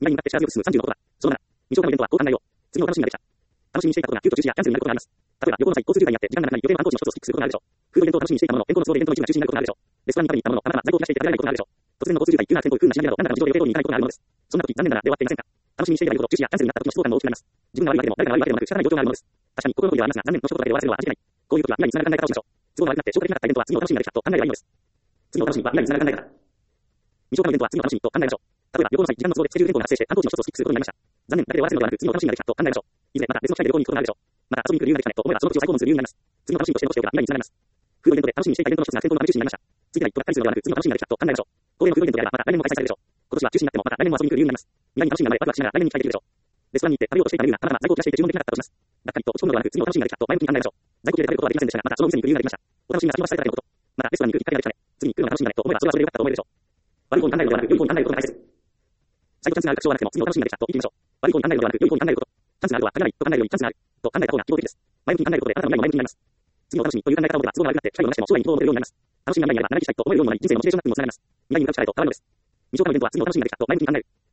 未来に向かって力強く進む30のことだ。その7、未消化のイベントはこう考えよう。次の楽しみができた。楽しみにしていたことが急遽中止やキャンセルになることがあります。例えば旅行の際、交通渋滞にあって時間がなくなり予定の観光地の一つをスキップすることがあるでしょう。フードイベントを楽しみにしていたものの天候の都合でイベントの一部が中止になることがあるでしょう。レストランに食べに行ったもののたまたま在庫を切らしていて食べられないことがあるでしょう。突然の交通渋滞、急な天候、不運な仕上げなど何らかの事情で予定通りに行かないことがあるのです。そんな時、残念ながらで終わっていませんか。楽しみにしていたイベント、中止やキャンセルになった時の失望感も大きくなります。自分が悪いわけでも誰かが悪いわけでもなく仕方ない状況があるのです。確かに心残りではありますが、残念の一言だけで終わらせるのは味気ない。こういう時は未来につながる考え方をしましょう。都合が悪くなって消化できなかったイベントは次の楽しみができたと考えればいいのです。次の楽しみは未来につながる考え方。未消化のイベントは次の楽しみと考えましょう。例えば旅行の際、時間の都合でスケジュール変更が発生して観光地の一つをスキップすることになりました。残念だけで終わらせるのではなく次の楽しみができたと考えましょう。いずれまた別の機会で旅行に行くことがあるでしょう。また遊びに来る理由ができたねと思えばその時を最高にする理由になります。次の楽しみとして残しておけば未来につながります。フードイベントで楽しみにしていたイベントの一つが先方の中止になりました。ついてないとがっかりするのではなく次の楽しみができたと考えましょう。恒例のフードイベントであればまた来年も開催されるでしょう。今年は中止になってもまた来年も遊びに来る理由になります。未来に楽しみが生まれワクワクしながら来年に期待できるでしょう。レストランに行って食べようとしていたメニューがたまたま在庫を切らしていて注文できなかったとします。がっかりと落ち込むのではなく次の楽しみができたと前向きに考えましょう。在庫切れで食べることはできませんでしたがまたそのお店に行く理由ができました。お楽しみが先延ばしされただけのこと。またレストランに行く機会ができたね。次に行くのが楽しみだねと思えばそれはそれでよかったと思えるでしょう。悪い方に考えるのではなく良い方に考えることが大切。最後チャンスがあるかしょうがなくても次の楽しみができたと言ってみましょう。悪い方に考えるのではなく良い方に考えること。チャンスがあるは限らないと考えるよりチャンスがあると考えた方が基本的です。前向きに考えることであなたの未来も前向きになります。次の楽しみという考え方を持てば都合が悪くなって機会を逃しても将来に希望を持てるようになります。楽しみが未来にあれば長生きしたいと思えるようになり人生のモチベーションアップにもつながります。未来に向かう力と変わるのです。未消化のイベントは次の楽しみができたと前向きに考える。